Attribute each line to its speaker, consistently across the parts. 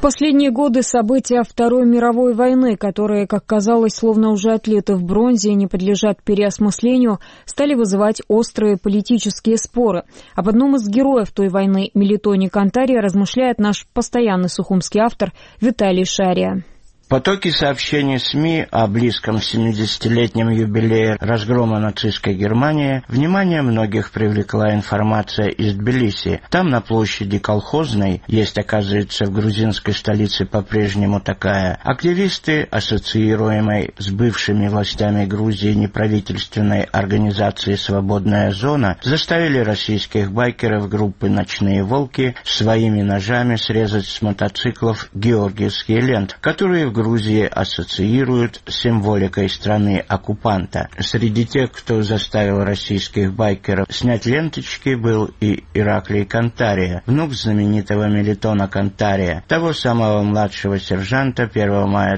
Speaker 1: В последние годы события Второй мировой войны, которые, как казалось, словно уже атлеты в бронзе и не подлежат переосмыслению, стали вызывать острые политические споры. Об одном из героев той войны, Мелитоне Кантаре, размышляет наш постоянный сухумский автор Виталий Шария.
Speaker 2: Потоки сообщений СМИ о близком 70-летнем юбилее разгрома нацистской Германии внимание многих привлекла информация из Тбилиси. Там, на площади Колхозной, есть, оказывается, в грузинской столице по-прежнему такая, активисты, ассоциируемой с бывшими властями Грузии неправительственной организации «Свободная зона», заставили российских байкеров группы «Ночные волки» своими ножами срезать с мотоциклов георгиевские ленты, которые в Грузии ассоциируют с символикой страны-оккупанта. Среди тех, кто заставил российских байкеров снять ленточки, был и Ираклий Кантария, внук знаменитого Мелитона Кантария, того самого младшего сержанта 1 мая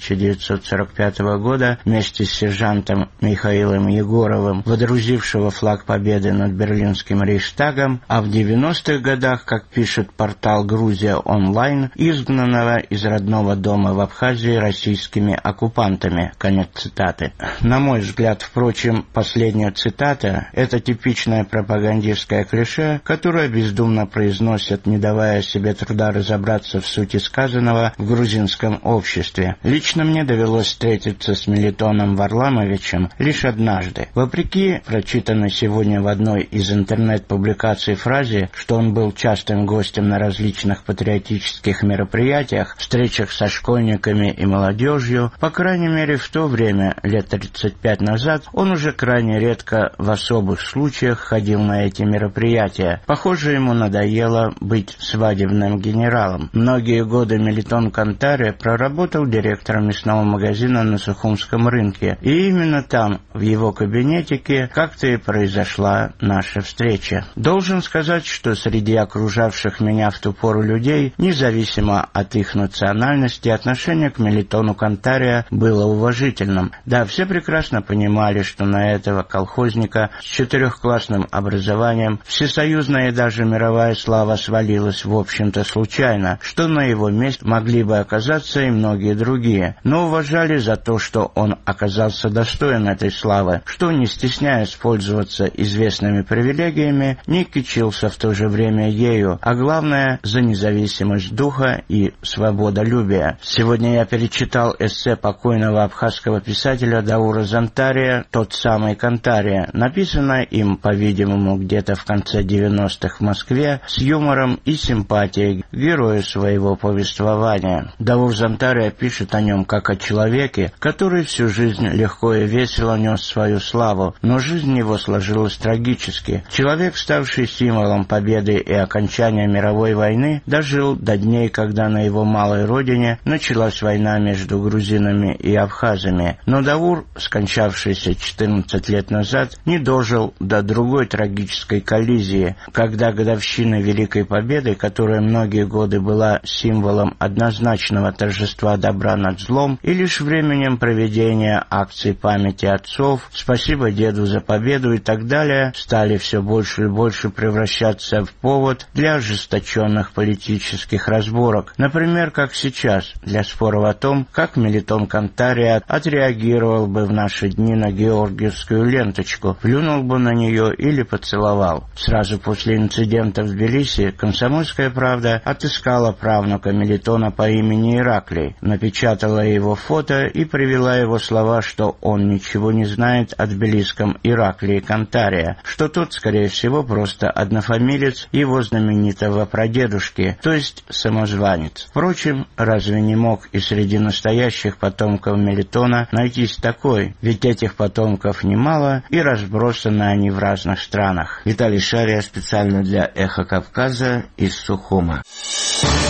Speaker 2: 1945 года вместе с сержантом Михаилом Егоровым, водрузившего флаг победы над Берлинским Рейхстагом, а в 90-х годах, как пишет портал «Грузия онлайн», изгнанного из родного дома в Абхазии российскими оккупантами. Конец цитаты. На мой взгляд, впрочем, последняя цитата – это типичное пропагандистское клише, которое бездумно произносят, не давая себе труда разобраться в сути сказанного в грузинском обществе. Лично мне довелось встретиться с Мелитоном Варламовичем лишь однажды. Вопреки прочитанной сегодня в одной из интернет-публикаций фразе, что он был частым гостем на различных патриотических мероприятиях, встречах со школьниками и молодежью, по крайней мере в то время, лет 35 назад, он уже крайне редко в особых случаях ходил на эти мероприятия. Похоже, ему надоело быть свадебным генералом. Многие годы Мелитон Кантаре проработал директором мясного магазина на Сухумском рынке, и именно там, в его кабинетике, как-то и произошла наша встреча. Должен сказать, что среди окружавших меня в ту пору людей, независимо от их национальности, отношение к Мелитону Кантария было уважительным. Да, все прекрасно понимали, что на этого колхозника с 4-классным образованием всесоюзная и даже мировая слава свалилась, в общем-то, случайно, что на его месте могли бы оказаться и многие другие, но уважали за то, что он оказался достоин этой славы, что, не стесняясь пользоваться известными привилегиями, не кичился в то же время ею, а главное, за независимость духа и свободолюбие. Сегодня я перечитал эссе покойного абхазского писателя Даура Зантария «Тот самый Кантария», написанное им, по-видимому, где-то в конце 90-х в Москве, с юмором и симпатией к герою своего повествования. Даур Зантария пишет о нем как о человеке, который всю жизнь легко и весело нес свою славу, но жизнь его сложилась трагически. Человек, ставший символом победы и окончания мировой войны, дожил до дней, когда на его малой родине началась война между грузинами и абхазами. Но Даур, скончавшийся 14 лет назад, не дожил до другой трагической коллизии, когда годовщина Великой Победы, которая многие годы была символом однозначного торжества добра над злом, и лишь временем проведения акций памяти отцов, «Спасибо деду за победу» и так далее, стали все больше и больше превращаться в повод для ожесточенных политических разборок. Например, как сейчас, для споров о том, как Мелитон Кантария отреагировал бы в наши дни на георгиевскую ленточку, плюнул бы на нее или поцеловал. Сразу после инцидента в Тбилиси «Комсомольская правда» отыскала правнука Мелитона по имени Ираклий, напечатала его фото и привела его слова, что он ничего не знает о тбилисском Ираклии Кантария, что тот, скорее всего, просто однофамилец его знаменитого прадедушки, то есть самозванец. Впрочем, разве не мог и среди настоящих потомков Мелитона найтись такой? Ведь этих потомков немало, и разбросаны они в разных странах. Виталий Шария специально для «Эхо Кавказа» из Сухума.